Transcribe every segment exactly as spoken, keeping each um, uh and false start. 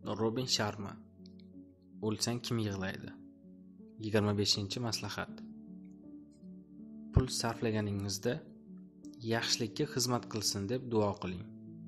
Robin Sharma. O'lsang kim yig'laydi? yigirma beshinchi maslahat. Pul sarflaganingizda yaxshilikka xizmat qilsin deb duo qiling.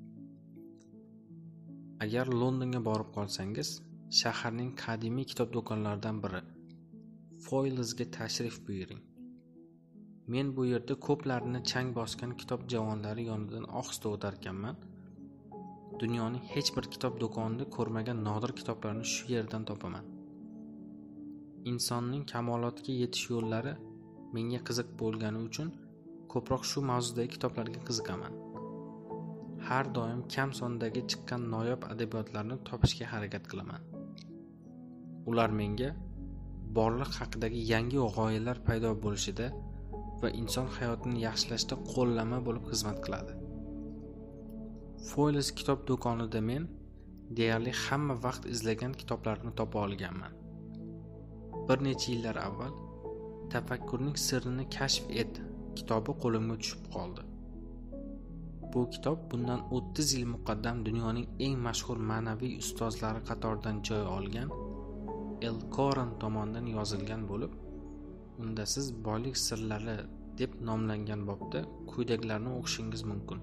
Agar Londonga borib qolsangiz, shaharning qadimiy kitob do'konlaridan biri Foylisga tashrif buyuring. Men bu yerda ko'plarini chang bosgan kitob javonlari yonidan ohista o'tarkanman. Dunyoning hech bir kitob do'konida ko'rmagan nodir kitoblarni shu yerdan topaman. Insonning kamolotga yetish yo'llari menga qiziq bo'lgani uchun ko'proq shu mavzudagi kitoblarga qiziqaman. Har doim kam sondagi chiqqan noyob adabiyotlarni topishga harakat qilaman. Ular menga borliq haqidagi yangi g'oyalar paydo bo'lishida va inson hayotini yaxshilashda qo'llanma bo'lib xizmat qiladi. Foylis kitob do'konida men deyarli hamma vaqt izlagan kitoblarni topa olganman. Bir necha yillar avval Tafakkurning sirrini kashf et kitobi qo'limga tushib qoldi. Bu kitob bundan o'ttiz yil muqaddam dunyoning eng mashhur ma'naviy ustozlari qatoridan joy olgan El-Koran tomonidan yozilgan bo'lib, unda siz boylik sirlari deb nomlangan bobda quyidagilarni o'qishingiz mumkin.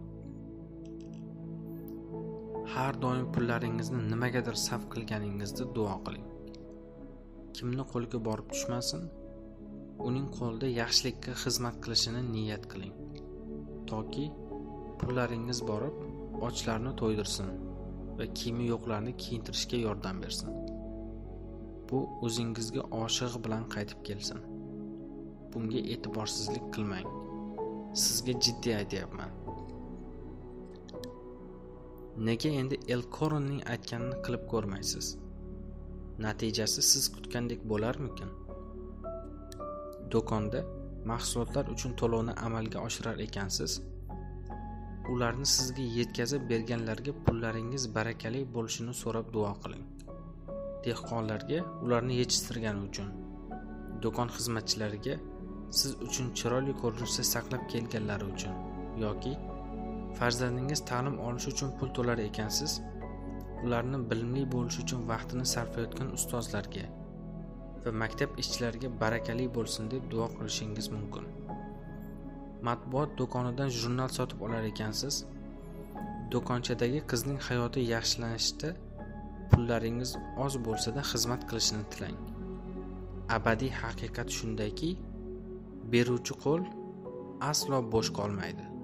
Har doim pullaringizni nimagadir sarf qilganingizda duo qiling. Kimni qo'liga borib tushmasin, uning qo'lida yaxshilikka xizmat qilishini niyat qiling. Toki pullaringiz borib ochlarni to'ydirsin va kiyimi yo'qlarni kiyintirishga yordam bersin. Bu o'zingizga oshig'i bilan qaytib kelsin. Bunga e'tiborsizlik qilmang. Sizga jiddiy aytyapman. Nega endi El-Koranning aytganini qilib ko'rmaysiz? Natijasi siz kutgandek bo'larmikin? Do'konda mahsulotlar uchun to'lovni amalga oshirar ekansiz. Ularni sizga yetkazib berganlarga pullaringiz barakali bo'lishini so'rab duo qiling. Dehqonlarga ularni yetishtirgani uchun, do'kon xizmatchilariga siz uchun chiroyli ko'rinishda saqlab kelganlari uchun yoki farzandingiz ta'lim olishi uchun pul to'lar ekansiz, ularni bilimli bo'lishi uchun vaqtini sarflayotgan ustozlarga va maktab ishchilariga barakali bo'lsin deb duo qilishingiz mumkin. Matbuot do'konidan jurnal sotib olar ekansiz, do'konchadagi qizning hayoti yaxshilanishda pullaringiz oz bo'lsa-da xizmat qilishini tilang. Abadiy haqiqat shundayki, beruvchi qo'l aslo bo'sh qolmaydi.